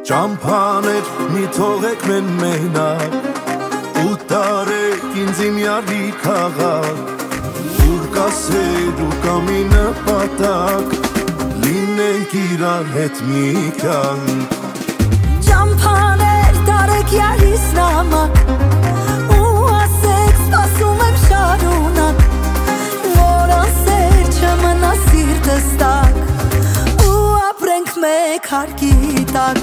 Ճամփաներ մի թողեք մեն մենակ ու տարեք ինձ իմ յարի քաղաք ուր կասեր ու կամի նպատակ լինենք իրար հետ մի կյանք Ճամփաներ տարեք յարիս նամակ ու ասեք սպասում եմ շարունակ որ ասեր չմնա սիրտս տակ ու ապրենք մեկ հարկի տակ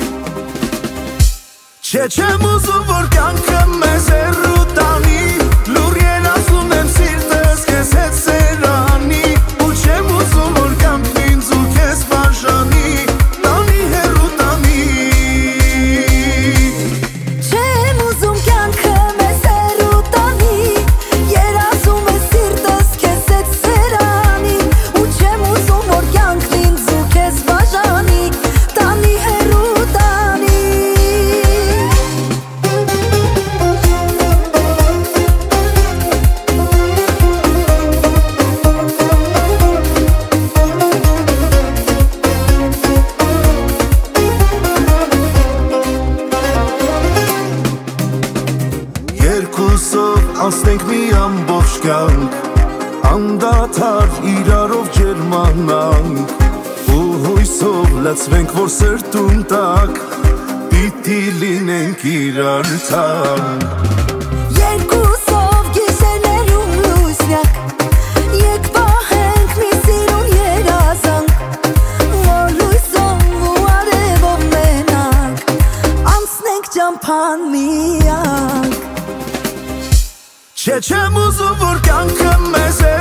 Չէ չեմ ուզում որ կյանքը մեզ հեռու տանի լուր երազում եմ սիրտս քեզ հետ սերանի ու չեմ ուզում որ կյանքն ինձ ու քեզ բաժանի տանի հեռու տանի Չեմ ուզում կյանքը մեզ հեռու տանի երազում եմ սիրտս քեզ հետ սերանի ու չեմ ուզում որ կյանքն ինձ ու քեզ բաժանի տանի հեռու տանի Երկուսով անցնենք մի ամբողջ կյանք անդադար իրարով ջերմանանք ու հույսով լցվենք որ սրտում տակ պիտի լինենք իրար թանկ Երկուսով գիշերներում լուսնյակ Եկ պահենք մի սիրուն երազանք Որ լույսով ու արևով մենակ Անցնենք ճամփան միակ Չէ չեմ ուզում որ կյանքը մեզ